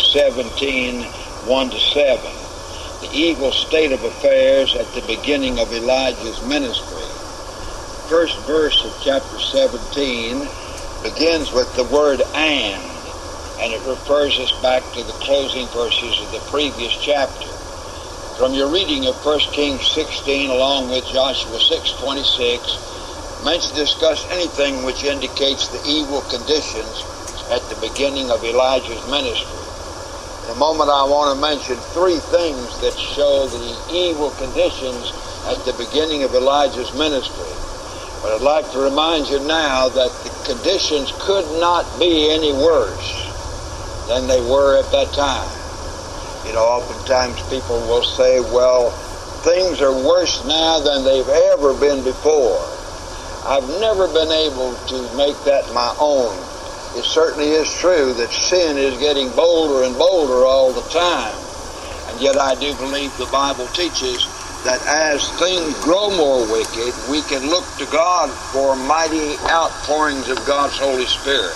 17, 1-7. The evil state of affairs at the beginning of Elijah's ministry. First verse of chapter 17 begins with the word and it refers us back to the closing verses of the previous chapter. From your reading of 1 Kings 16 along with Joshua 6:26, meant to discuss anything which indicates the evil conditions at the beginning of Elijah's ministry. In a moment I want to mention three things that show the evil conditions at the beginning of Elijah's ministry. But I'd like to remind you now that the conditions could not be any worse than they were at that time. You know, oftentimes people will say, well, things are worse now than they've ever been before. I've never been able to make that my own. It certainly is true that sin is getting bolder and bolder all the time. And yet I do believe the Bible teaches that as things grow more wicked, we can look to God for mighty outpourings of God's Holy Spirit.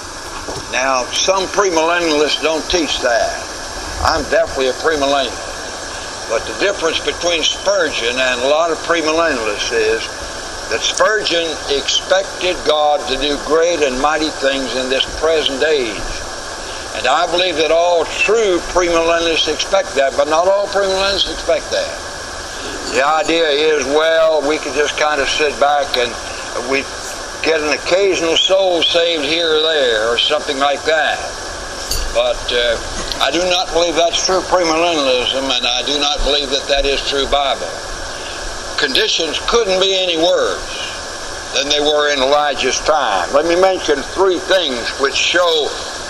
Now, some premillennialists don't teach that. I'm definitely a premillennialist. But the difference between Spurgeon and a lot of premillennialists is that Spurgeon expected God to do great and mighty things in this present age. And I believe that all true premillennialists expect that, but not all premillennialists expect that. The idea is, well, we can just kind of sit back and we get an occasional soul saved here or there or something like that. But I do not believe that's true premillennialism, and I do not believe that that is true Bible. Conditions couldn't be any worse than they were in Elijah's time. Let me mention three things which show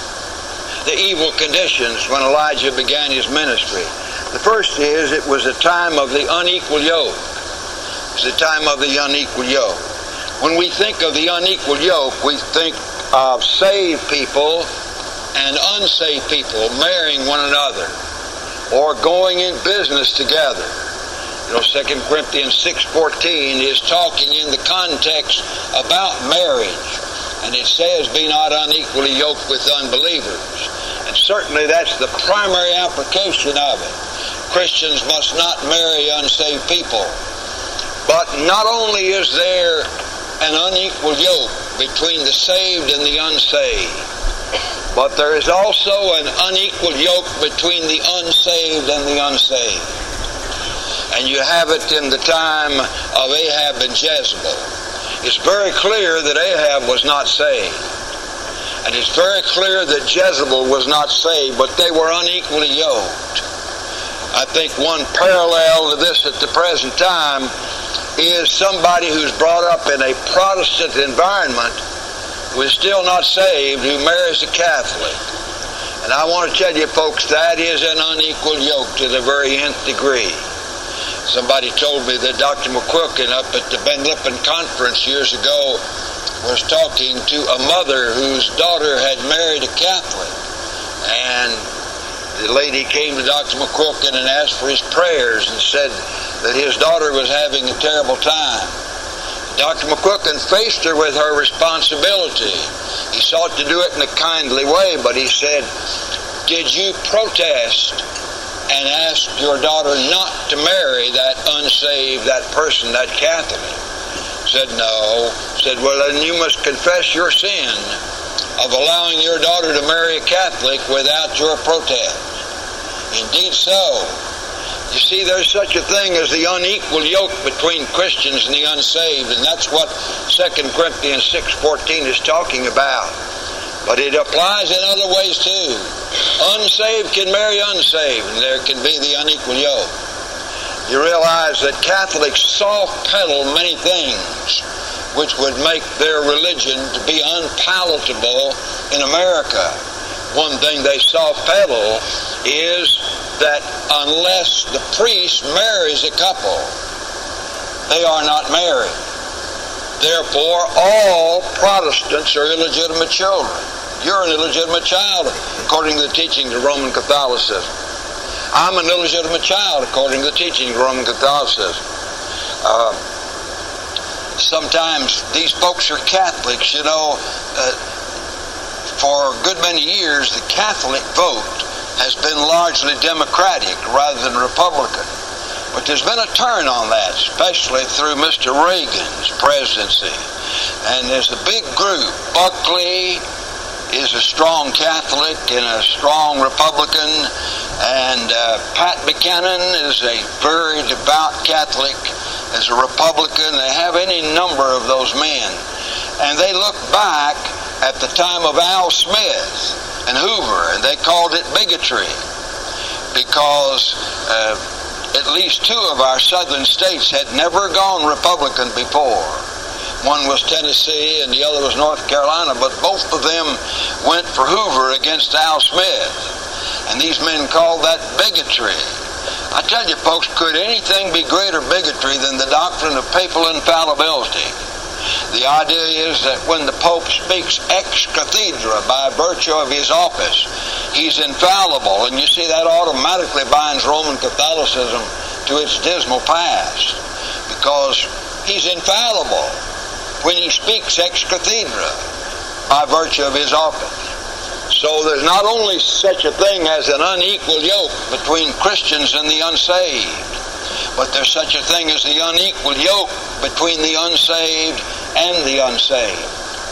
the evil conditions when Elijah began his ministry. The first is it was a time of the unequal yoke. It was a time of the unequal yoke. When we think of the unequal yoke, we think of saved people and unsaved people marrying one another or going in business together. You know, 2 Corinthians 6:14 is talking in the context about marriage. And it says, be not unequally yoked with unbelievers. And certainly that's the primary application of it. Christians must not marry unsaved people. But not only is there an unequal yoke between the saved and the unsaved, but there is also an unequal yoke between the unsaved and the unsaved. And you have it in the time of Ahab and Jezebel. It's very clear that Ahab was not saved. And it's very clear that Jezebel was not saved, but they were unequally yoked. I think one parallel to this at the present time is somebody who's brought up in a Protestant environment who is still not saved, who marries a Catholic. And I want to tell you folks, that is an unequal yoke to the very nth degree. Somebody told me that Dr. McQuilkin up at the Ben Lippen conference years ago was talking to a mother whose daughter had married a Catholic. And the lady came to Dr. McQuilkin and asked for his prayers and said that his daughter was having a terrible time. Dr. McQuilkin faced her with her responsibility. He sought to do it in a kindly way, but he said, did you protest and ask your daughter not to marry that unsaved, that person, that Catholic? Said no. Said, well, then you must confess your sin of allowing your daughter to marry a Catholic without your protest. Indeed so. You see, there's such a thing as the unequal yoke between Christians and the unsaved, and that's what 2 Corinthians 6:14 is talking about. But it applies in other ways too. Unsaved can marry unsaved, and there can be the unequal yoke. You realize that Catholics soft-pedal many things which would make their religion to be unpalatable in America. One thing they soft-pedal is that unless the priest marries a couple, they are not married. Therefore, all Protestants are illegitimate children. You're an illegitimate child, according to the teaching of Roman Catholicism. I'm an illegitimate child, according to the teaching of Roman Catholicism. Sometimes these folks are Catholics, you know. For a good many years, the Catholic vote has been largely Democratic rather than Republican. But there's been a turn on that, especially through Mr. Reagan's presidency. And there's a big group. Buckley is a strong Catholic and a strong Republican, and Pat Buchanan is a very devout Catholic, as a Republican. They have any number of those men. And they look back at the time of Al Smith and Hoover, and they called it bigotry, because at least two of our southern states had never gone Republican before. One was Tennessee and the other was North Carolina, but both of them went for Hoover against Al Smith. And these men called that bigotry. I tell you, folks, could anything be greater bigotry than the doctrine of papal infallibility? The idea is that when the Pope speaks ex cathedra, by virtue of his office, he's infallible. And you see, that automatically binds Roman Catholicism to its dismal past, because he's infallible when he speaks ex cathedra by virtue of his office. So there's not only such a thing as an unequal yoke between Christians and the unsaved, but there's such a thing as the unequal yoke between the unsaved and the unsaved.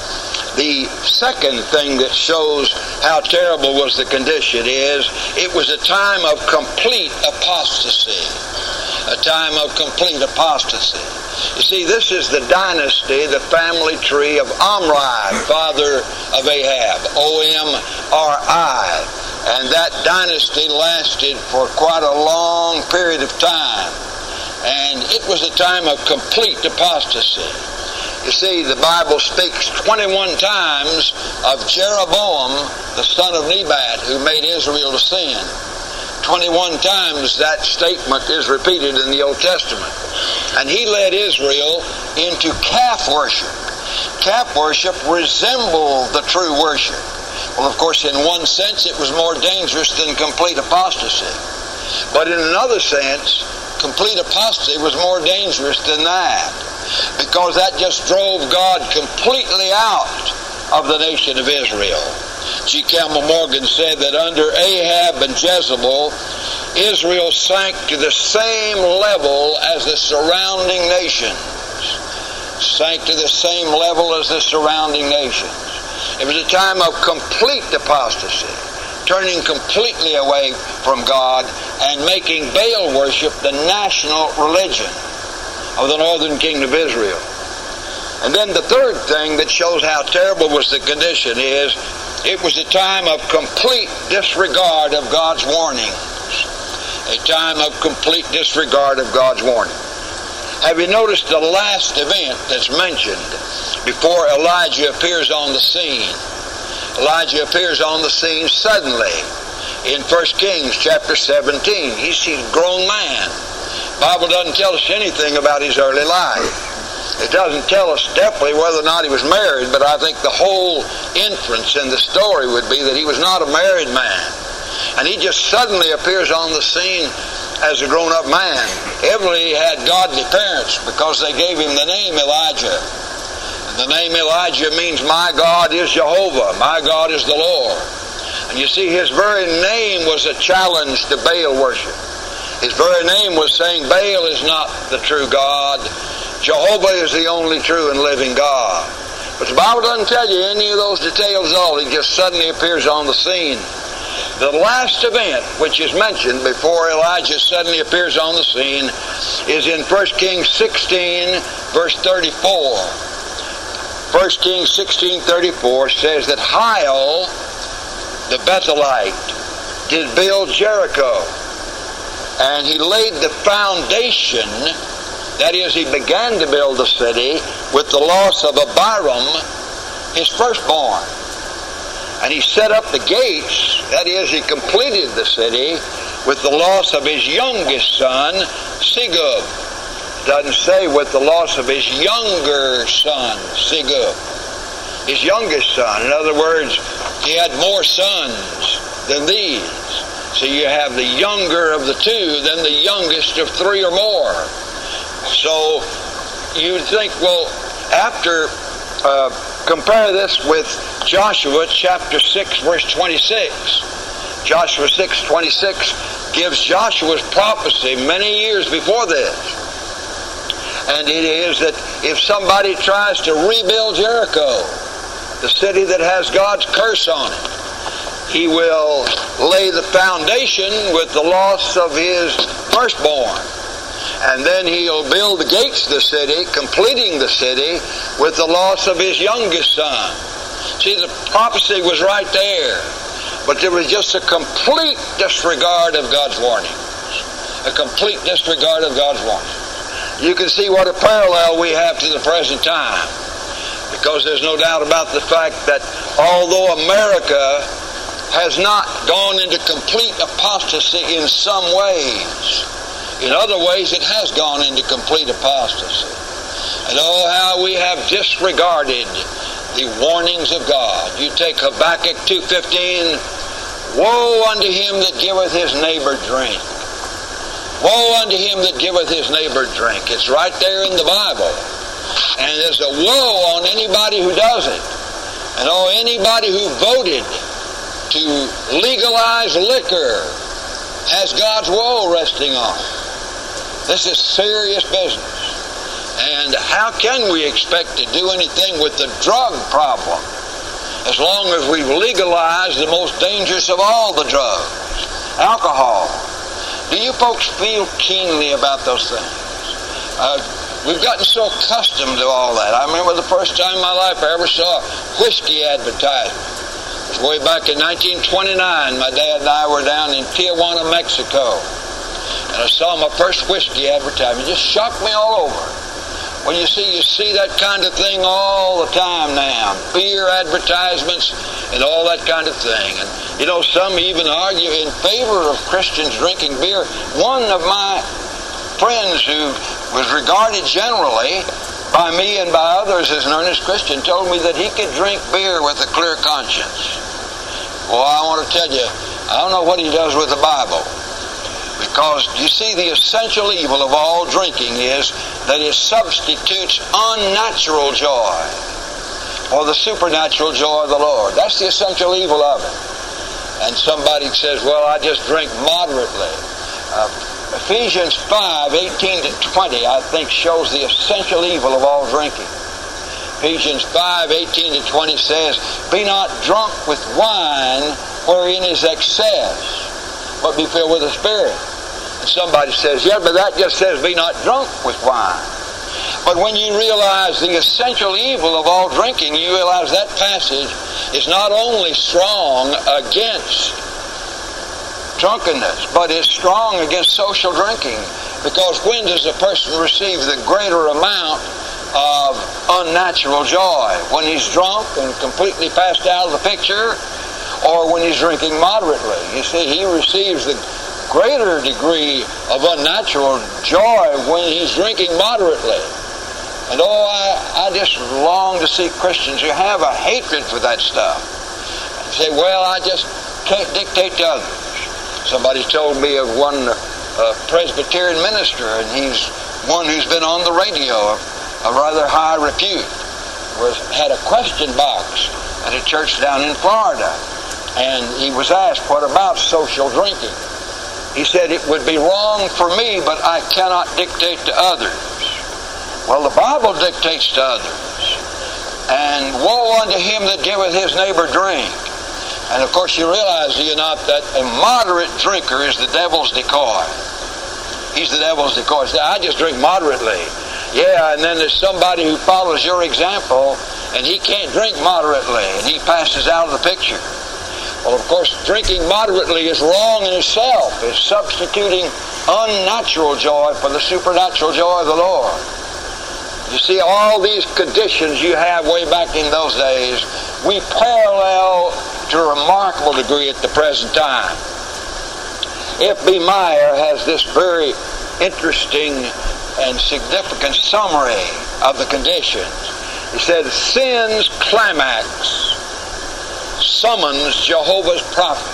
The second thing that shows how terrible was the condition is it was a time of complete apostasy. A time of complete apostasy. You see, this is the dynasty, the family tree of Omri, father of Ahab, O-M-R-I. And that dynasty lasted for quite a long period of time. And it was a time of complete apostasy. You see, the Bible speaks 21 times of Jeroboam, the son of Nebat, who made Israel to sin. 21 times that statement is repeated in the Old Testament. And he led Israel into calf worship. Calf worship resembled the true worship. Well, of course, in one sense, it was more dangerous than complete apostasy. But in another sense, complete apostasy was more dangerous than that, because that just drove God completely out of the nation of Israel. G. Campbell Morgan said that under Ahab and Jezebel, Israel sank to the same level as the surrounding nations. Sank to the same level as the surrounding nations. It was a time of complete apostasy, turning completely away from God and making Baal worship the national religion of the northern kingdom of Israel. And then the third thing that shows how terrible was the condition is it was a time of complete disregard of God's warnings. A time of complete disregard of God's warning. Have you noticed the last event that's mentioned before Elijah appears on the scene? Elijah appears on the scene suddenly in 1 Kings chapter 17. He's a grown man. The Bible doesn't tell us anything about his early life. It doesn't tell us definitely whether or not he was married, but I think the whole inference in the story would be that he was not a married man. And he just suddenly appears on the scene as a grown-up man. Evidently he had godly parents, because they gave him the name Elijah. And the name Elijah means my God is Jehovah, my God is the Lord. And you see, his very name was a challenge to Baal worship. His very name was saying Baal is not the true God. Jehovah is the only true and living God. But the Bible doesn't tell you any of those details at all. He just suddenly appears on the scene. The last event which is mentioned before Elijah suddenly appears on the scene is in 1 Kings 16, verse 34. 1 Kings 16:34 says that Hiel, the Bethelite, did build Jericho. And he laid the foundation. That is, he began to build the city with the loss of Abiram, his firstborn. And he set up the gates. That is, he completed the city with the loss of his youngest son, Segub. It doesn't say with the loss of his younger son, Segub. His youngest son. In other words, he had more sons than these. So you have the younger of the two, then the youngest of three or more. So you would think, well, after, compare this with Joshua chapter 6, verse 26. Joshua 6:26 gives Joshua's prophecy many years before this. And it is that if somebody tries to rebuild Jericho, the city that has God's curse on it, he will lay the foundation with the loss of his firstborn. And then he'll build the gates of the city, completing the city with the loss of his youngest son. See, the prophecy was right there. But there was just a complete disregard of God's warnings. A complete disregard of God's warnings. You can see what a parallel we have to the present time. Because there's no doubt about the fact that although America has not gone into complete apostasy in some ways, in other ways it has gone into complete apostasy. And oh, how we have disregarded the warnings of God. You take Habakkuk 2:15, woe unto him that giveth his neighbor drink. Woe unto him that giveth his neighbor drink. It's right there in the Bible. And there's a woe on anybody who does it. And oh, anybody who voted to legalize liquor has God's woe resting on it. This is serious business. And how can we expect to do anything with the drug problem as long as we've legalized the most dangerous of all the drugs, alcohol? Do you folks feel keenly about those things? We've gotten so accustomed to all that. I remember the first time in my life I ever saw a whiskey advertisement. It was way back in 1929. My dad and I were down in Tijuana, Mexico. And I saw my first whiskey advertisement. It just shocked me all over. When you see that kind of thing all the time now. Beer advertisements and all that kind of thing. And you know, some even argue in favor of Christians drinking beer. One of my friends who was regarded generally by me and by others as an earnest Christian told me that he could drink beer with a clear conscience. Well, I want to tell you, I don't know what he does with the Bible. Because, you see, the essential evil of all drinking is that it substitutes unnatural joy for the supernatural joy of the Lord. That's the essential evil of it. And somebody says, well, I just drink moderately. Ephesians 5:18-20, I think, shows the essential evil of all drinking. Ephesians 5:18-20 says, be not drunk with wine wherein is excess, but be filled with the Spirit. And somebody says, yeah, but that just says be not drunk with wine. But when you realize the essential evil of all drinking, you realize that passage is not only strong against drunkenness, but is strong against social drinking. Because when does a person receive the greater amount of unnatural joy? When he's drunk and completely passed out of the picture, or when he's drinking moderately? You see, he receives the greater degree of unnatural joy when he's drinking moderately. And oh, I just long to see Christians who have a hatred for that stuff. And say, well, I just can't dictate to others. Somebody told me of one Presbyterian minister, and he's one who's been on the radio, of rather high repute, had a question box at a church down in Florida. And he was asked, what about social drinking? He said, it would be wrong for me, but I cannot dictate to others. Well, the Bible dictates to others. And woe unto him that giveth his neighbor drink. And of course you realize, do you not, that a moderate drinker is the devil's decoy. He's the devil's decoy. I just drink moderately. Yeah, and then there's somebody who follows your example, and he can't drink moderately, and he passes out of the picture. Well, of course, drinking moderately is wrong in itself. It's substituting unnatural joy for the supernatural joy of the Lord. You see, all these conditions you have way back in those days, we parallel to a remarkable degree at the present time. F.B. Meyer has this very interesting and significant summary of the conditions. He said, sin's climax summons Jehovah's prophet.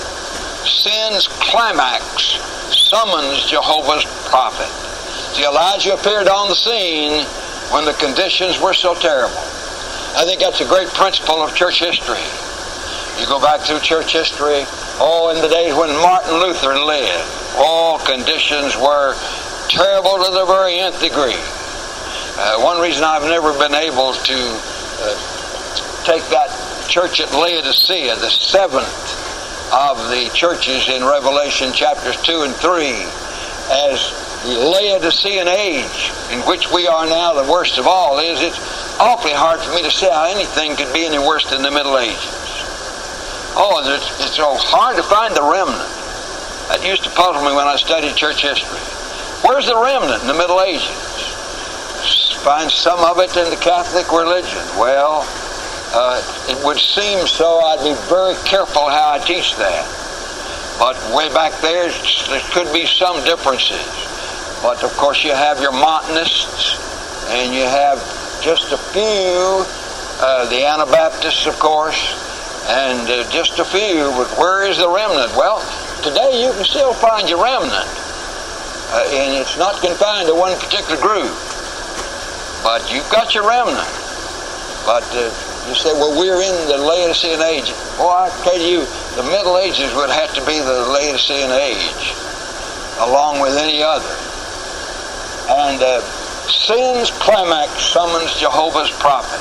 Sin's climax summons Jehovah's prophet. See, Elijah appeared on the scene when the conditions were so terrible. I think that's a great principle of church history. You go back through church history, Oh, in the days when Martin Luther lived, all conditions were terrible to the very nth degree. One reason I've never been able to take that church at Laodicea, the seventh of the churches in Revelation chapters 2 and 3, as the Laodicean age in which we are now, the worst of all, is it's awfully hard for me to say how anything could be any worse than the Middle Ages. Oh, it's so hard to find the remnant. That used to puzzle me when I studied church history. Where's the remnant in the Middle Ages? Find some of it in the Catholic religion. Well, it would seem so. I'd be very careful how I teach that. But way back there could be some differences. But of course you have your Montanists, and you have just a few, the Anabaptists of course, and just a few. But where is the remnant? Well, today you can still find your remnant. And it's not confined to one particular group. But you've got your remnant. But you say, well, we're in the Laodicean age. Well, I tell you, the Middle Ages would have to be the Laodicean age, along with any other. And sin's climax summons Jehovah's prophet.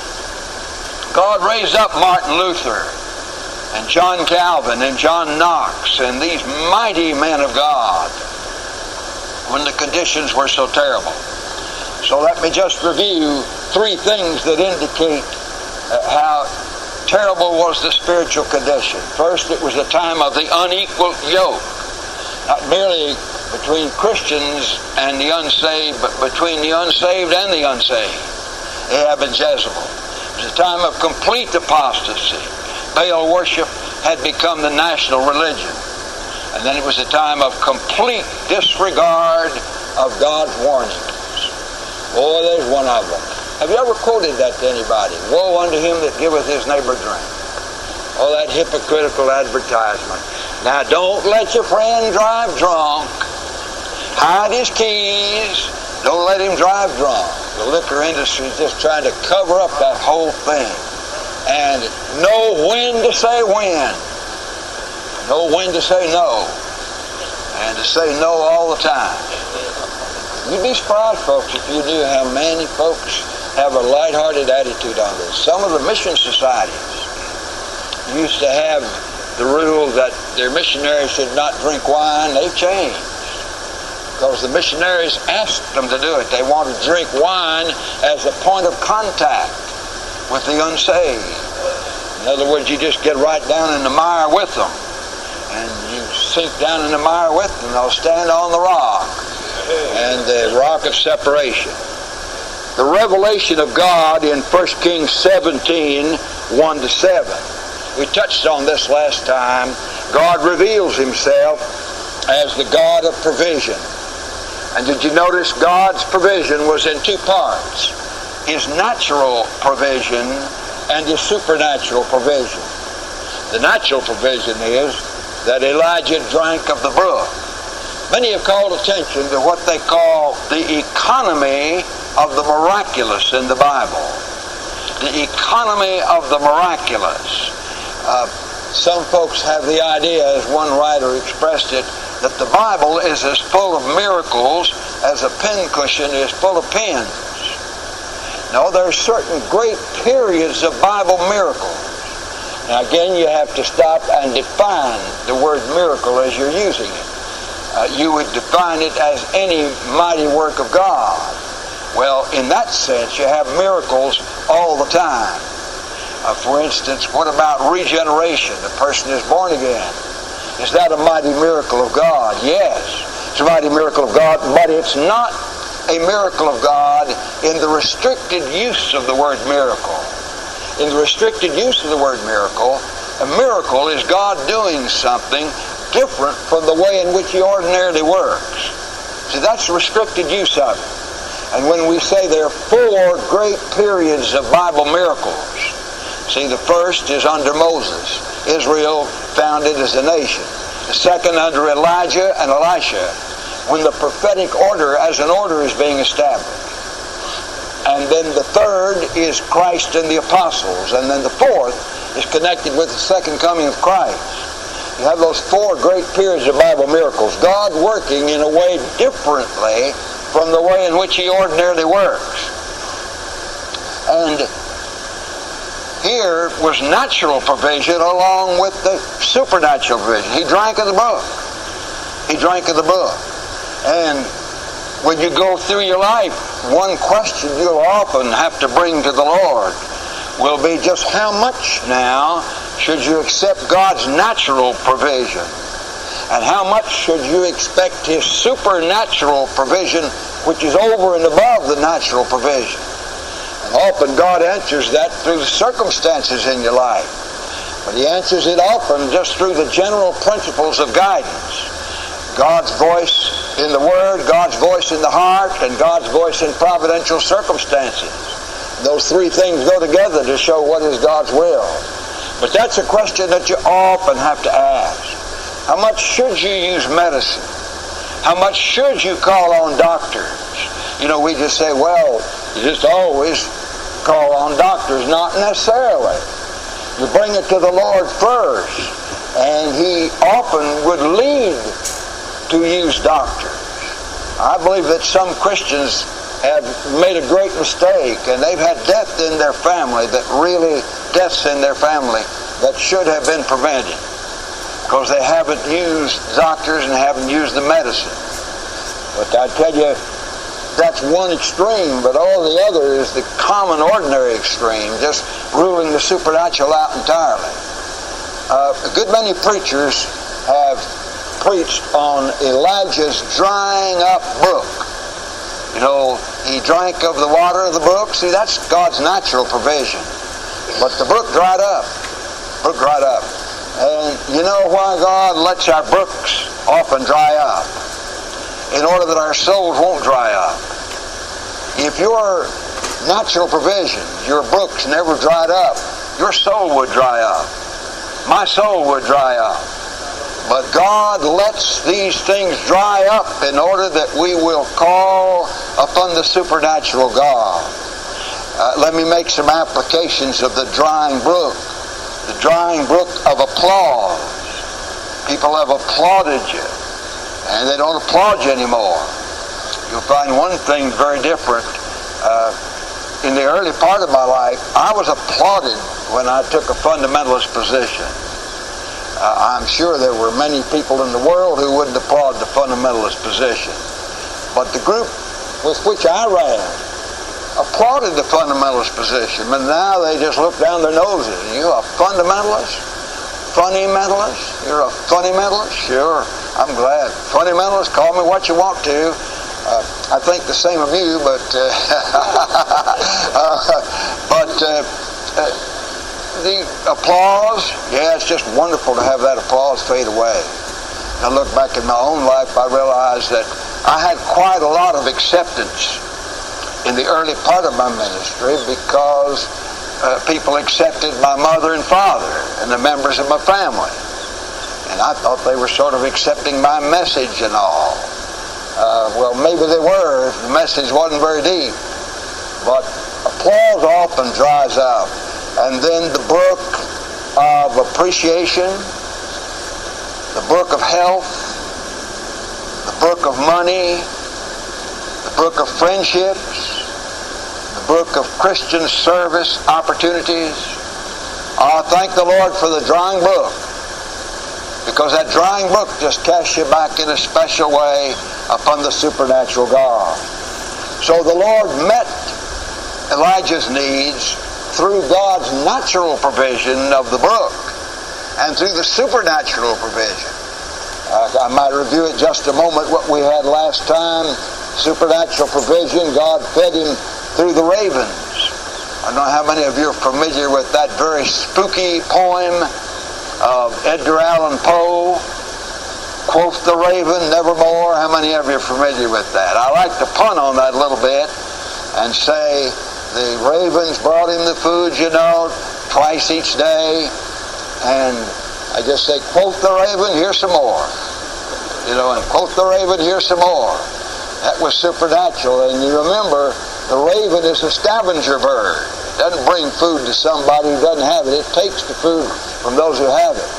God raised up Martin Luther and John Calvin and John Knox and these mighty men of God when the conditions were so terrible. So let me just review three things that indicate how terrible was the spiritual condition. First, it was a time of the unequal yoke, not merely between Christians and the unsaved, but between the unsaved and the unsaved, Ahab and Jezebel. It was a time of complete apostasy. Baal worship had become the national religion. And then it was a time of complete disregard of God's warnings. Oh, there's one of them. Have you ever quoted that to anybody? Woe unto him that giveth his neighbor drink. Oh, that hypocritical advertisement. Now, don't let your friend drive drunk. Hide his keys. Don't let him drive drunk. The liquor industry is just trying to cover up that whole thing. And know when to say when. Know when to say no. And to say no all the time. You'd be surprised, folks, if you knew how many folks have a lighthearted attitude on this. Some of the mission societies used to have the rule that their missionaries should not drink wine. They've changed. Because the missionaries asked them to do it. They want to drink wine as a point of contact with the unsaved. In other words, you just get right down in the mire with them. And you sink down in the mire with them. They'll stand on the rock. And the rock of separation. The revelation of God in 1 Kings 17, 1-7. We touched on this last time. God reveals himself as the God of provision. And did you notice God's provision was in two parts? His natural provision and his supernatural provision. The natural provision is that Elijah drank of the brook. Many have called attention to what they call the economy of the miraculous in the Bible. The economy of the miraculous. Some folks have the idea, as one writer expressed it, that the Bible is as full of miracles as a pincushion is full of pins. No, there are certain great periods of Bible miracles. Now again, you have to stop and define the word miracle as you're using it. You would define it as any mighty work of God. Well, in that sense, you have miracles all the time. For instance, what about regeneration? The person is born again. Is that a mighty miracle of God? Yes, it's a mighty miracle of God, but it's not a miracle of God in the restricted use of the word miracle. In the restricted use of the word miracle, a miracle is God doing something different from the way in which he ordinarily works. See, that's the restricted use of it. And when we say there are four great periods of Bible miracles, see, the first is under Moses, Israel founded as a nation. The second under Elijah and Elisha, when the prophetic order as an order is being established. And then the third is Christ and the apostles. And then the fourth is connected with the second coming of Christ. You have those 4 great periods of Bible miracles. God working in a way differently from the way in which He ordinarily works. And here was natural provision along with the supernatural provision. He drank of the brook. He drank of the brook. And when you go through your life, one question you'll often have to bring to the Lord will be just how much now should you accept God's natural provision? And how much should you expect His supernatural provision, which is over and above the natural provision? And often God answers that through the circumstances in your life. But He answers it often just through the general principles of guidance. God's voice in the Word, God's voice in the heart, and God's voice in providential circumstances. Those 3 things go together to show what is God's will. But that's a question that you often have to ask. How much should you use medicine? How much should you call on doctors? You know, we just say, well, you just always call on doctors. Not necessarily. You bring it to the Lord first, and He often would lead to use doctors. I believe that some Christians have made a great mistake, and they've had death in their family, deaths in their family that should have been prevented because they haven't used doctors and haven't used the medicine. But I tell you, that's one extreme, but all the other is the common, ordinary extreme, just ruling the supernatural out entirely. A good many preachers have preached on Elijah's drying up brook. You know, he drank of the water of the brook. See, that's God's natural provision. But the brook dried up. Brook dried up. And you know why God lets our brooks often dry up? In order that our souls won't dry up. If your natural provision, your brooks never dried up, your soul would dry up. My soul would dry up. But God lets these things dry up in order that we will call upon the supernatural God. Let me make some applications of the drying brook. The drying brook of applause. People have applauded you, and they don't applaud you anymore. You'll find one thing very different. In the early part of my life, I was applauded when I took a fundamentalist position. I'm sure there were many people in the world who wouldn't applaud the fundamentalist position. But the group with which I ran applauded the fundamentalist position. But now they just look down their noses. You a fundamentalist? Funny mentalist? You're a funny mentalist? Sure, I'm glad. Funny mentalist, call me what you want to. I think the same of you, but the applause, yeah, it's just wonderful to have that applause fade away. I look back in my own life, I realized that I had quite a lot of acceptance in the early part of my ministry because people accepted my mother and father and the members of my family. And I thought they were sort of accepting my message and all. Well, maybe they were if the message wasn't very deep. But applause often dries up. And then the brook of appreciation, the brook of health, the brook of money, the brook of friendships, the brook of Christian service opportunities. I thank the Lord for the drying brook, because that drying brook just casts you back in a special way upon the supernatural God. So the Lord met Elijah's needs through God's natural provision of the brook and through the supernatural provision. I might review it just a moment what we had last time. Supernatural provision, God fed him through the ravens. I don't know how many of you are familiar with that very spooky poem of Edgar Allan Poe, Quoth the Raven, Nevermore. How many of you are familiar with that? I like to pun on that a little bit and say the ravens brought him the food, twice each day. And I just say, quoth the raven, here's some more. And quoth the raven, here's some more. That was supernatural. And you remember, the raven is a scavenger bird. It doesn't bring food to somebody who doesn't have it. It takes the food from those who have it.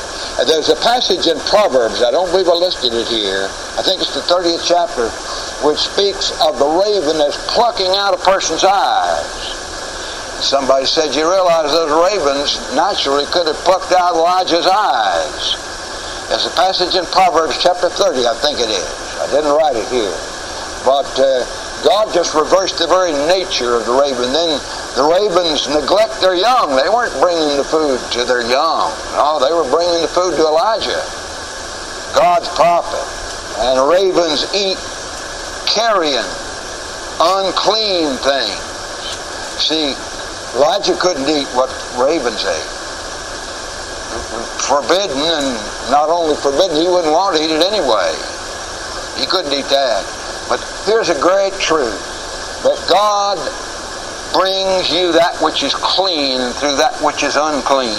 There's a passage in Proverbs, I don't believe I listed it here, I think it's the 30th chapter, which speaks of the raven as plucking out a person's eyes. Somebody said, you realize those ravens naturally could have plucked out Elijah's eyes. There's a passage in Proverbs chapter 30, I think it is. I didn't write it here. But God just reversed the very nature of the raven. Then the ravens neglect their young. They weren't bringing the food to their young. No, they were bringing the food to Elijah, God's prophet. And ravens eat carrion, unclean things. See, Elijah couldn't eat what ravens ate. Forbidden, and not only forbidden, he wouldn't want to eat it anyway. He couldn't eat that. But here's a great truth, that God brings you that which is clean through that which is unclean.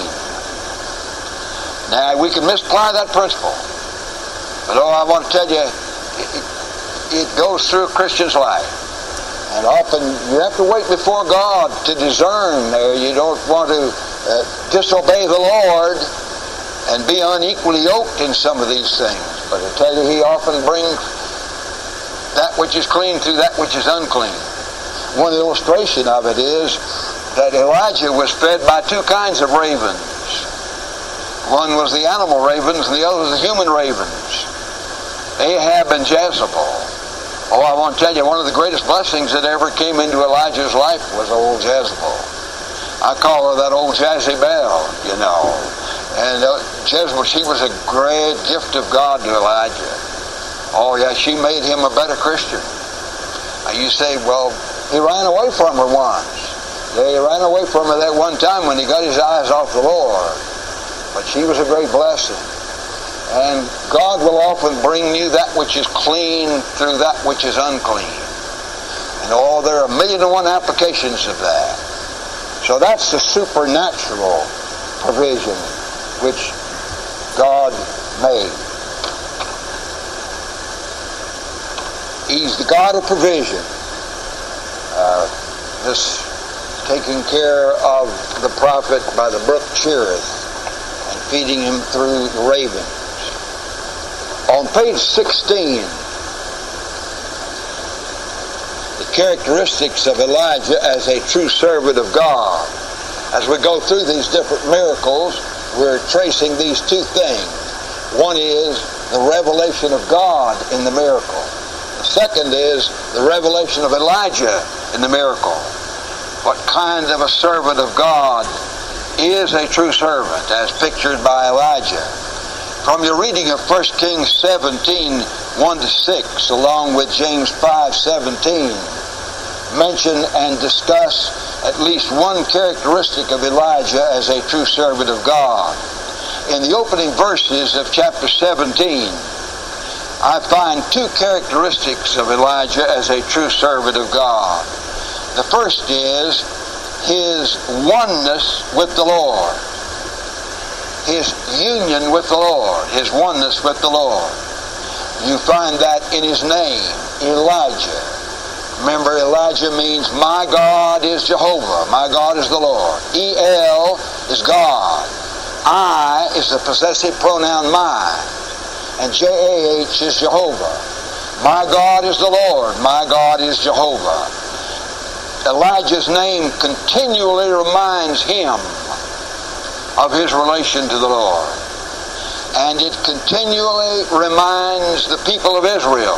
Now, we can misapply that principle, but I want to tell you, it goes through a Christian's life. And often you have to wait before God to discern there. You don't want to disobey the Lord and be unequally yoked in some of these things. But I tell you, He often brings that which is clean through that which is unclean. One illustration of it is that Elijah was fed by two kinds of ravens. One was the animal ravens and the other was the human ravens. Ahab and Jezebel. Oh, I want to tell you, one of the greatest blessings that ever came into Elijah's life was old Jezebel. I call her that old Jezebel, you know. And Jezebel, she was a great gift of God to Elijah. Oh, yeah, she made him a better Christian. You say, well, he ran away from her once. Yeah, he ran away from her that one time when he got his eyes off the Lord. But she was a great blessing. And God will often bring you that which is clean through that which is unclean. And oh, there are 1,000,001 applications of that. So that's the supernatural provision which God made. He's the God of provision. This taking care of the prophet by the brook Cherith and feeding him through the ravens. On page 16, the characteristics of Elijah as a true servant of God. As we go through these different miracles, we're tracing these two things. One is the revelation of God in the miracle. The second is the revelation of Elijah in the miracle. What kind of a servant of God is a true servant, as pictured by Elijah? From your reading of 1 Kings 17, 1-6, along with James 5:17, mention and discuss at least one characteristic of Elijah as a true servant of God. In the opening verses of chapter 17, I find two characteristics of Elijah as a true servant of God. The first is his oneness with the Lord. His union with the Lord. His oneness with the Lord. You find that in his name, Elijah. Remember, Elijah means my God is Jehovah. My God is the Lord. El is God. I is the possessive pronoun my. And Jah is Jehovah. My God is the Lord. My God is Jehovah. Elijah's name continually reminds him of his relation to the Lord. And it continually reminds the people of Israel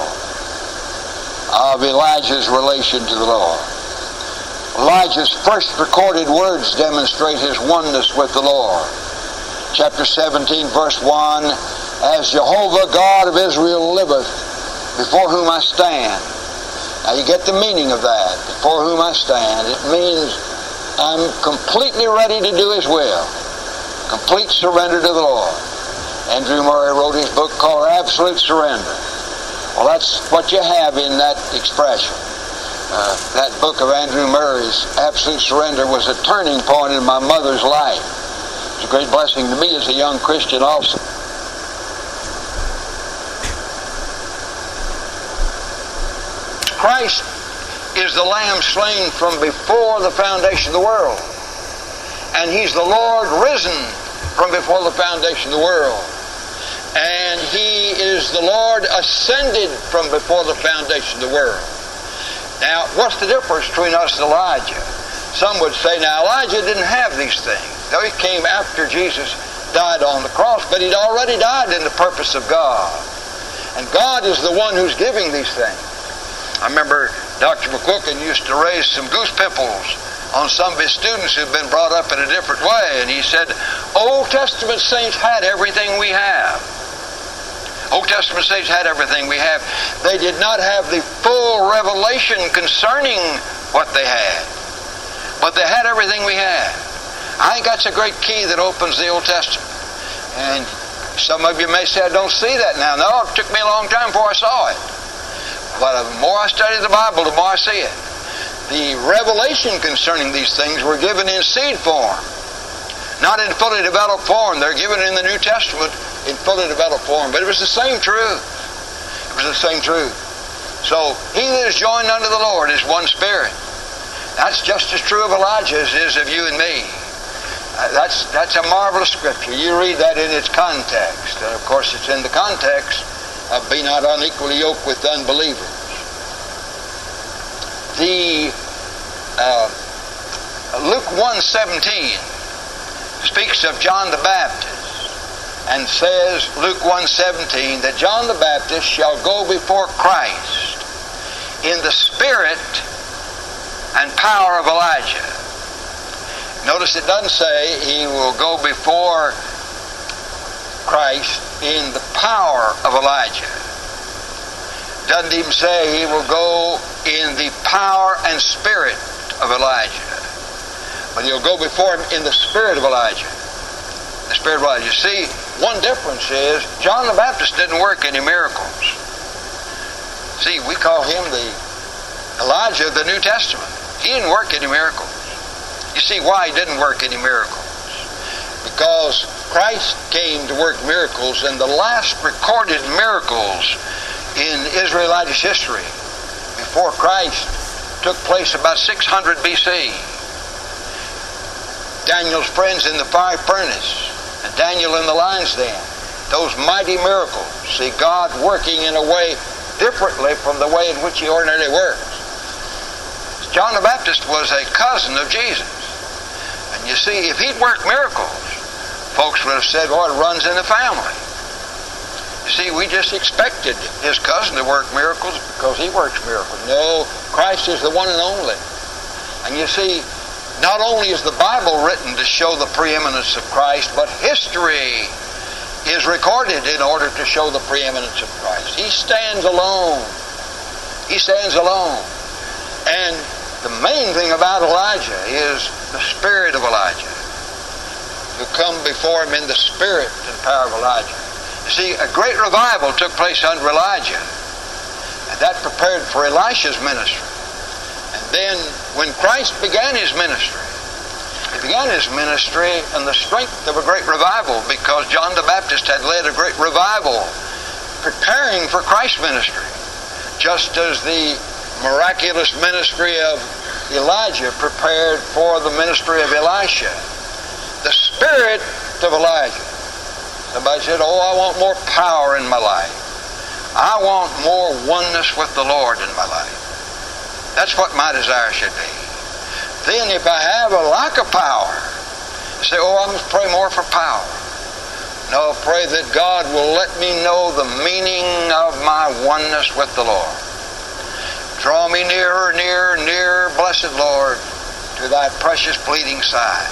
of Elijah's relation to the Lord. Elijah's first recorded words demonstrate his oneness with the Lord. Chapter 17, verse 1, as Jehovah God of Israel liveth, before whom I stand. Now you get the meaning of that, before whom I stand. It means I'm completely ready to do His will. Complete surrender to the Lord. Andrew Murray wrote his book called Absolute Surrender. Well, that's what you have in that expression. That book of Andrew Murray's, Absolute Surrender, was a turning point in my mother's life. It's a great blessing to me as a young Christian also. Christ is the Lamb slain from before the foundation of the world. And He's the Lord risen from before the foundation of the world. and he is the Lord ascended from before the foundation of the world. Now, what's the difference between us and Elijah? Some would say, now, Elijah didn't have these things. Though he came after Jesus died on the cross, but he'd already died in the purpose of God. And God is the one who's giving these things. I remember Dr. McQuilkin used to raise some goose pimples on some of his students who've been brought up in a different way. And he said, Old Testament saints had everything we have. Old Testament saints had everything we have. They did not have the full revelation concerning what they had. But they had everything we have. I think that's a great key that opens the Old Testament. And some of you may say, I don't see that now. No, it took me a long time before I saw it. But the more I study the Bible, the more I see it. The revelation concerning these things were given in seed form, not in fully developed form. They're given in the New Testament in fully developed form. But it was the same truth. It was the same truth. So, he that is joined unto the Lord is one spirit. That's just as true of Elijah as it is of you and me. That's a marvelous scripture. You read that in its context. And of course, it's in the context of be not unequally yoked with unbelievers. The Luke 1:17 speaks of John the Baptist and says, Luke 1:17, that John the Baptist shall go before Christ in the spirit and power of Elijah. Notice it doesn't say he will go before Christ in the power of Elijah. It doesn't even say he will go in the power and spirit of Elijah. But he'll go before him in the spirit of Elijah. The spirit of Elijah. You see, one difference is John the Baptist didn't work any miracles. See, we call him the Elijah of the New Testament. He didn't work any miracles. You see why he didn't work any miracles? Because Christ came to work miracles, and the last recorded miracles in Israelitish history before Christ took place about 600 BC. Daniel's friends in the fire furnace, and Daniel in the lion's den. Those mighty miracles. See God working in a way differently from the way in which he ordinarily works. John the Baptist was a cousin of Jesus. And you see, if he'd worked miracles, folks would have said, well, it runs in the family. You see, we just expected his cousin to work miracles because he works miracles. No, Christ is the one and only. And you see, not only is the Bible written to show the preeminence of Christ, but history is recorded in order to show the preeminence of Christ. He stands alone. He stands alone. And the main thing about Elijah is the spirit of Elijah. To come before him in the spirit and power of Elijah. You see, a great revival took place under Elijah. And that prepared for Elisha's ministry. And then when Christ began his ministry, he began his ministry in the strength of a great revival, because John the Baptist had led a great revival preparing for Christ's ministry. Just as the miraculous ministry of Elijah prepared for the ministry of Elisha. The spirit of Elijah. Somebody said, oh, I want more power in my life. I want more oneness with the Lord in my life. That's what my desire should be. Then if I have a lack of power, say, oh, I must pray more for power. No, pray that God will let me know the meaning of my oneness with the Lord. Draw me nearer, nearer, nearer, blessed Lord, to thy precious pleading side.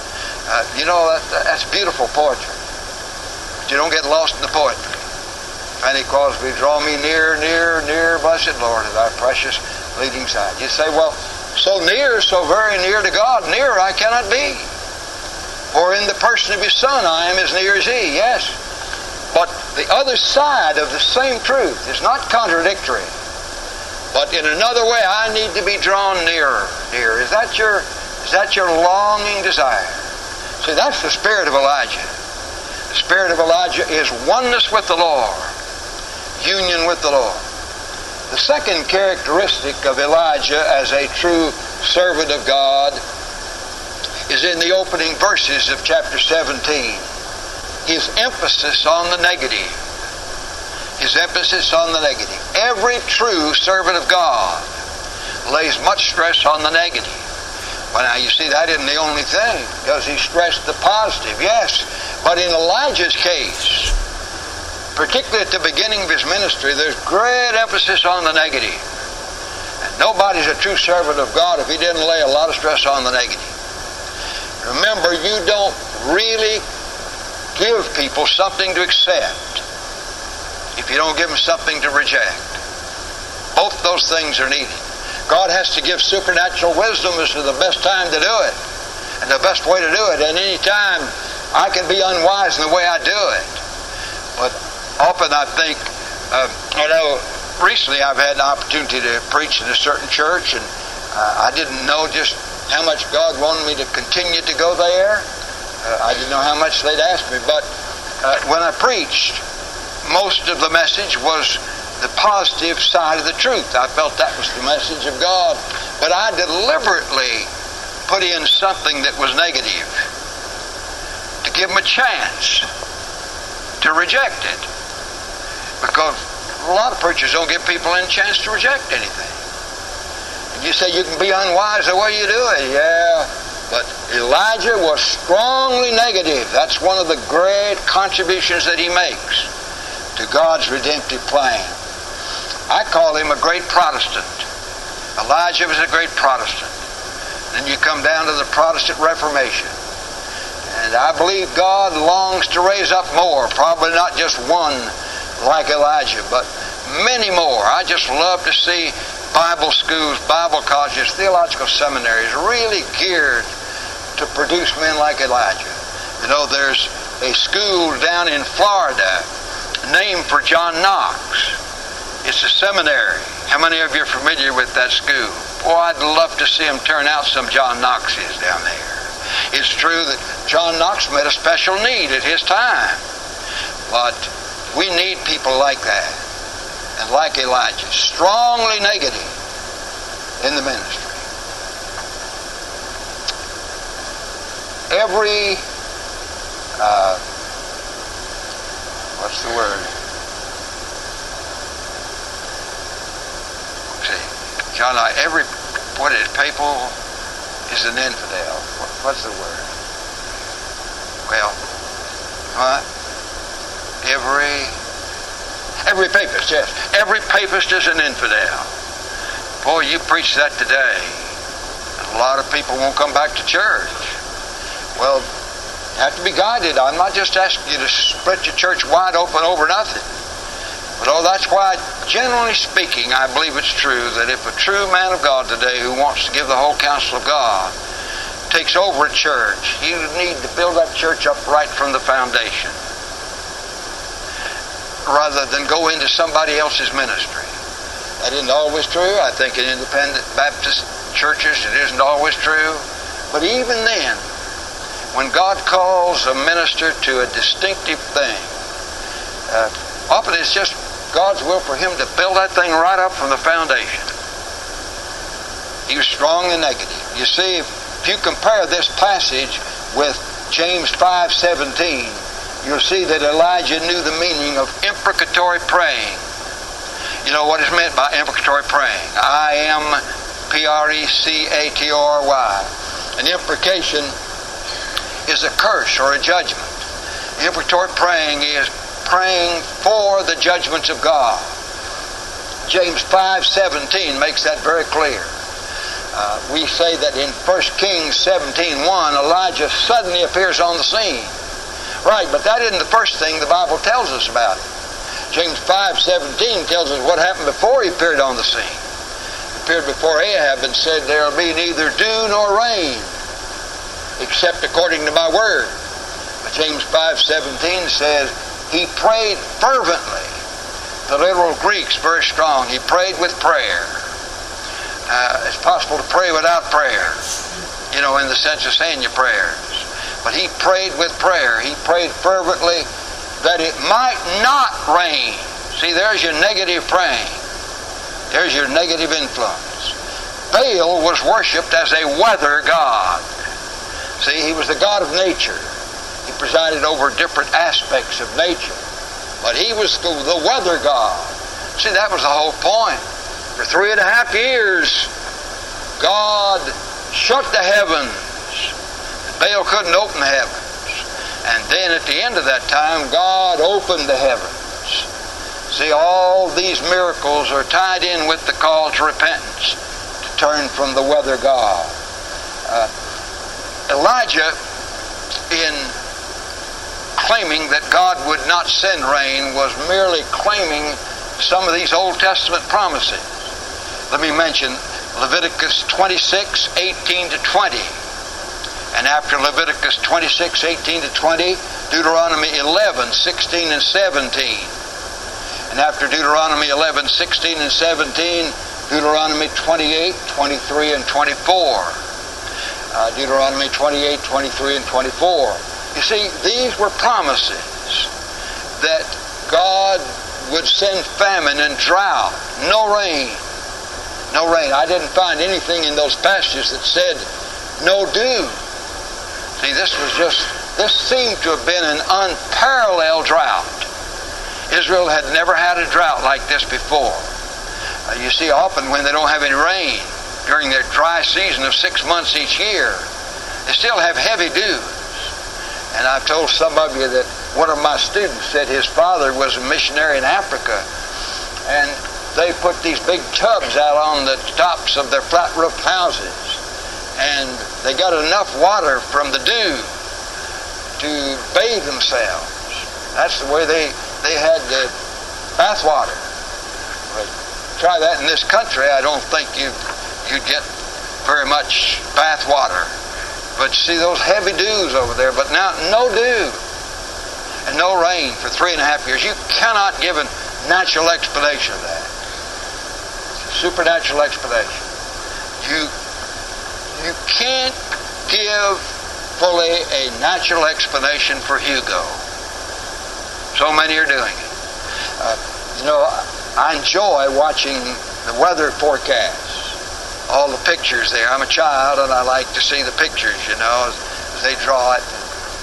That's beautiful poetry. But you don't get lost in the poetry. Fanny Crosby, draw me nearer, nearer, nearer, blessed Lord, to thy precious pleading side. You say, well, so near, so very near to God, nearer I cannot be. For in the person of his Son I am as near as he. Yes. But the other side of the same truth is not contradictory. But in another way, I need to be drawn nearer. Is that your longing desire? See, that's the spirit of Elijah. The spirit of Elijah is oneness with the Lord, union with the Lord. The second characteristic of Elijah as a true servant of God is in the opening verses of chapter 17. his emphasis on the negative. His emphasis on the negative. Every true servant of God lays much stress on the negative. Well, now you see, that isn't the only thing, because he stressed the positive, yes. But in Elijah's case, particularly at the beginning of his ministry, there's great emphasis on the negative. And nobody's a true servant of God if he didn't lay a lot of stress on the negative. Remember, you don't really give people something to accept if you don't give them something to reject. Both those things are needed. God has to give supernatural wisdom as to the best time to do it and the best way to do it. And any time I can be unwise in the way I do it. But often I think, recently I've had an opportunity to preach in a certain church, and I didn't know just how much God wanted me to continue to go there. I didn't know how much they'd ask me, but when I preached, most of the message was the positive side of the truth. I felt that was the message of God, but I deliberately put in something that was negative to give them a chance to reject it, because a lot of preachers don't give people any chance to reject anything. And you say you can be unwise the way you do it. Yeah, but Elijah was strongly negative. That's one of the great contributions that he makes to God's redemptive plan. I call him a great Protestant. Elijah was a great Protestant. Then you come down to the Protestant Reformation. And I believe God longs to raise up more, probably not just one like Elijah, but many more. I just love to see Bible schools, Bible colleges, theological seminaries really geared to produce men like Elijah. You know, there's a school down in Florida named for John Knox. It's a seminary. How many of you are familiar with that school? Boy, I'd love to see them turn out some John Knoxes down there. It's true that John Knox met a special need at his time. But we need people like that. And like Elijah, strongly negative in the ministry. Every, what's the word? John, every, what is papal is an infidel. What's the word? Well, what? Every papist, yes. Every papist is an infidel. Boy, you preach that today, and a lot of people won't come back to church. Well, you have to be guided. I'm not just asking you to split your church wide open over nothing. But that's why, generally speaking, I believe it's true that if a true man of God today who wants to give the whole counsel of God takes over a church, you need to build that church up right from the foundation, rather than go into somebody else's ministry. That isn't always true. I think in independent Baptist churches it isn't always true. But even then, when God calls a minister to a distinctive thing, often it's just God's will for him to build that thing right up from the foundation. He was strong and negative. You see, if you compare this passage with James 5:17, you'll see that Elijah knew the meaning of imprecatory praying. You know what is meant by imprecatory praying? I-M-P-R-E-C-A-T-O-R-Y. An imprecation is a curse or a judgment. Imprecatory praying is praying for the judgments of God. James 5:17 makes that very clear. We say that in 1 Kings 17:1, Elijah suddenly appears on the scene. Right, but that isn't the first thing the Bible tells us about it. James 5:17 tells us what happened before he appeared on the scene. He appeared before Ahab and said, "There will be neither dew nor rain, except according to my word." But James 5:17 says, he prayed fervently. The literal Greek's very strong. He prayed with prayer. It's possible to pray without prayer, you know, in the sense of saying your prayers. But he prayed with prayer. He prayed fervently that it might not rain. See, there's your negative praying. There's your negative influence. Baal was worshipped as a weather god. See, he was the god of nature. He presided over different aspects of nature. But he was the weather god. See, that was the whole point. For 3.5 years, God shut the heavens. Baal couldn't open the heavens. And then at the end of that time, God opened the heavens. See, all these miracles are tied in with the call to repentance, to turn from the weather god. Elijah, in claiming that God would not send rain, was merely claiming some of these Old Testament promises. Let me mention Leviticus 26, 18 to 20. And after Leviticus 26, 18 to 20, Deuteronomy 11, 16 and 17. And after Deuteronomy 11, 16 and 17, Deuteronomy 28, 23 and 24. Deuteronomy 28, 23 and 24. You see, these were promises that God would send famine and drought, no rain. No rain. I didn't find anything in those passages that said no dew. See, this seemed to have been an unparalleled drought. Israel had never had a drought like this before. You see, often when they don't have any rain during their dry season of 6 months each year, they still have heavy dews. And I've told some of you that one of my students said his father was a missionary in Africa, and they put these big tubs out on the tops of their flat-roofed houses, and they got enough water from the dew to bathe themselves. That's the way they had the bath water. But try that in this country, I don't think you'd get very much bath water. But see those heavy dews over there, but now no dew and no rain for 3.5 years. You cannot give a natural explanation of that. Supernatural explanation. You can't give fully a natural explanation for Hugo. So many are doing it. I enjoy watching the weather forecasts. All the pictures there. I'm a child and I like to see the pictures, as they draw it.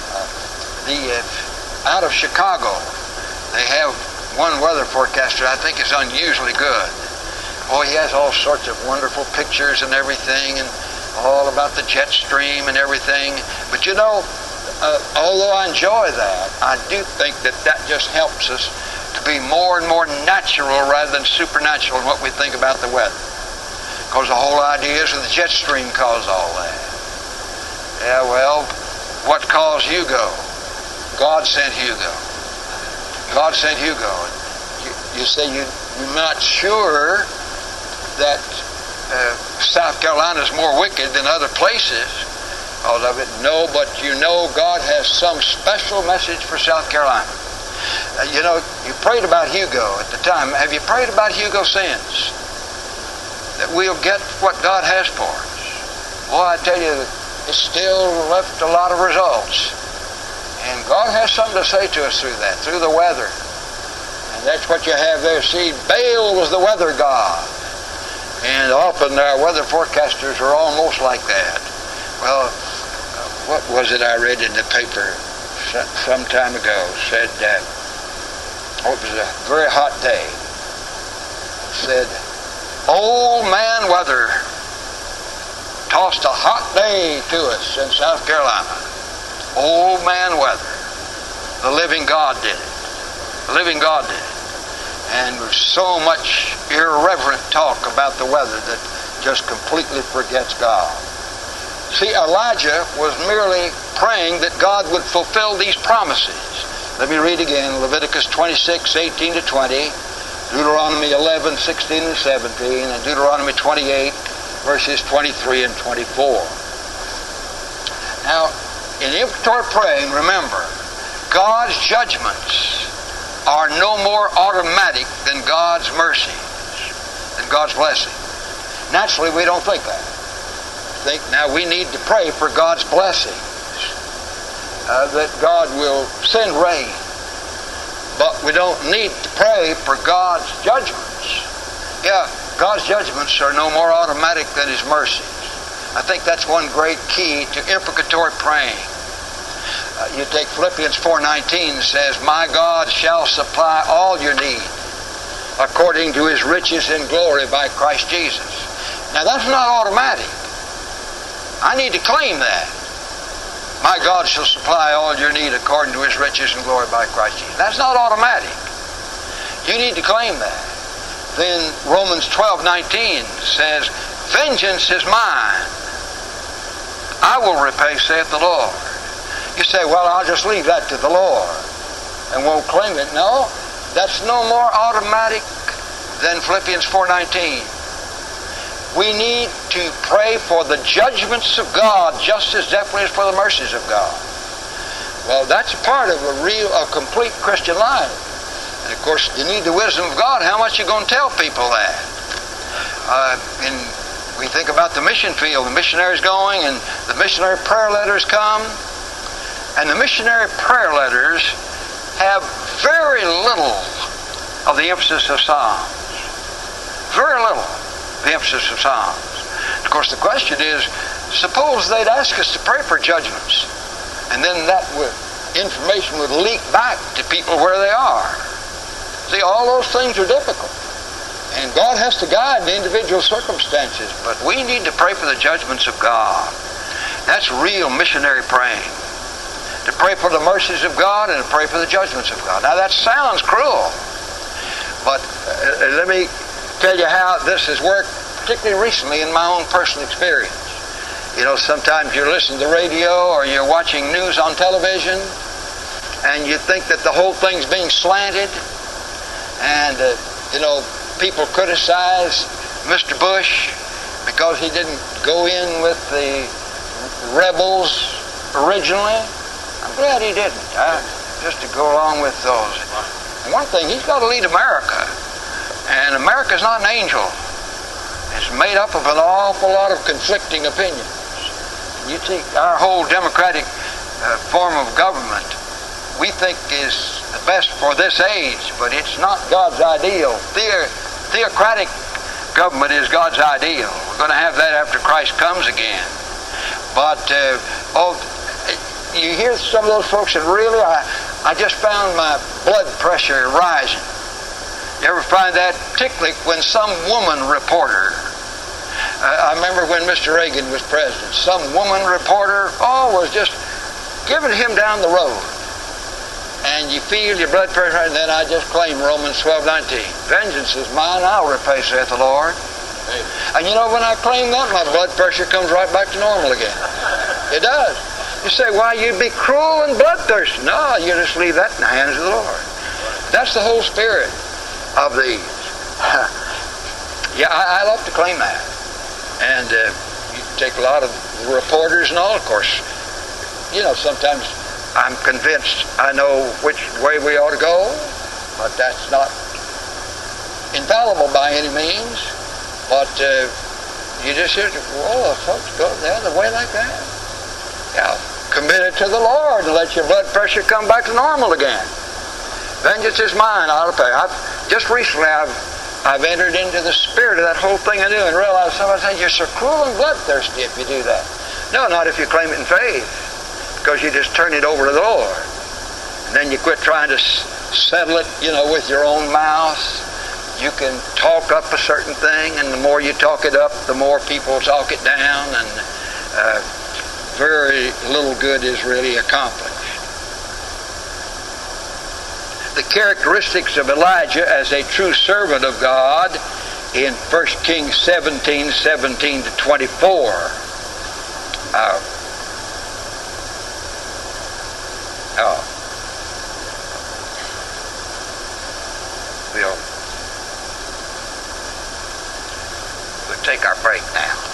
Out of Chicago, they have one weather forecaster I think is unusually good. Oh, he has all sorts of wonderful pictures and everything, and all about the jet stream and everything. But although I enjoy that, I do think that just helps us to be more and more natural rather than supernatural in what we think about the weather. Because the whole idea is that the jet stream caused all that. Yeah, well, what caused Hugo? God sent Hugo. God sent Hugo. You say you're not sure that South Carolina is more wicked than other places because of it. No, but God has some special message for South Carolina. You prayed about Hugo at the time. Have you prayed about Hugo since? That we'll get what God has for us. Well, I tell you, it's still left a lot of results. And God has something to say to us through that, through the weather. And that's what you have there. See, Baal was the weather god. And often our weather forecasters are almost like that. Well, what was it I read in the paper some time ago? Said, it was a very hot day. Said, old man weather tossed a hot day to us in South Carolina. Old man weather. The living God did it. The living God did it. And there's so much irreverent talk about the weather that just completely forgets God. See, Elijah was merely praying that God would fulfill these promises. Let me read again, Leviticus 26, 18 to 20, Deuteronomy 11, 16 and 17, and Deuteronomy 28, verses 23 and 24. Now, in imprecatory praying, remember, God's judgments are no more automatic than God's mercies, than God's blessing. Naturally, we don't think that. Now we need to pray for God's blessings, that God will send rain. But we don't need to pray for God's judgments. Yeah, God's judgments are no more automatic than His mercies. I think that's one great key to imprecatory praying. You take Philippians 4:19, says, "My God shall supply all your need according to His riches in glory by Christ Jesus." Now that's not automatic. I need to claim that. My God shall supply all your need according to His riches and glory by Christ Jesus. That's not automatic. You need to claim that. Then Romans 12:19 says, "Vengeance is mine. I will repay, saith the Lord." You say, "Well, I'll just leave that to the Lord and won't claim it." No, that's no more automatic than Philippians 4:19. We need to pray for the judgments of God just as definitely as for the mercies of God. Well, that's a part of a complete Christian life. And of course, you need the wisdom of God. How much are you going to tell people that? We think about the mission field. The missionaries going and the missionary prayer letters come. And the missionary prayer letters have very little of the emphasis of Psalms. Very little of the emphasis of Psalms. Of course, the question is, suppose they'd ask us to pray for judgments, and then that information would leak back to people where they are. See, all those things are difficult. And God has to guide the individual circumstances, but we need to pray for the judgments of God. That's real missionary praying. To pray for the mercies of God and to pray for the judgments of God. Now that sounds cruel, but let me tell you how this has worked, particularly recently in my own personal experience. You know, sometimes you're listening to the radio or you're watching news on television and you think that the whole thing's being slanted, and people criticize Mr. Bush because he didn't go in with the rebels originally. I'm glad he didn't, just to go along with those. And one thing, he's got to lead America. And America's not an angel. It's made up of an awful lot of conflicting opinions. You take our whole democratic form of government, we think is the best for this age, but it's not God's ideal. Theocratic government is God's ideal. We're going to have that after Christ comes again. But, you hear some of those folks that really, I just found my blood pressure rising. You ever find that? Particularly when some woman reporter, I remember when Mr. Reagan was president, some woman reporter, was just giving him down the road. And you feel your blood pressure, and then I just claim Romans 12:19. "Vengeance is mine, I'll repay, saith the Lord." And when I claim that, my blood pressure comes right back to normal again. It does. You say, "Why, you'd be cruel and bloodthirsty." No, you just leave that in the hands of the Lord. That's the whole spirit of these. Yeah, I love to claim that. And you take a lot of reporters and all, of course. Sometimes I'm convinced I know which way we ought to go, but that's not infallible by any means. But you just hear, folks go the other way like that. Yeah, commit it to the Lord and let your blood pressure come back to normal again. Vengeance is mine, I'll pay. Just recently I've entered into the spirit of that whole thing I do and realized somebody said, "You're so cruel and bloodthirsty if you do that." No, not if you claim it in faith, because you just turn it over to the Lord. And then you quit trying to settle it, with your own mouth. You can talk up a certain thing, and the more you talk it up, the more people talk it down, and very little good is really accomplished. The characteristics of Elijah as a true servant of God in 1 Kings 17:17 to 24. We'll take our break now.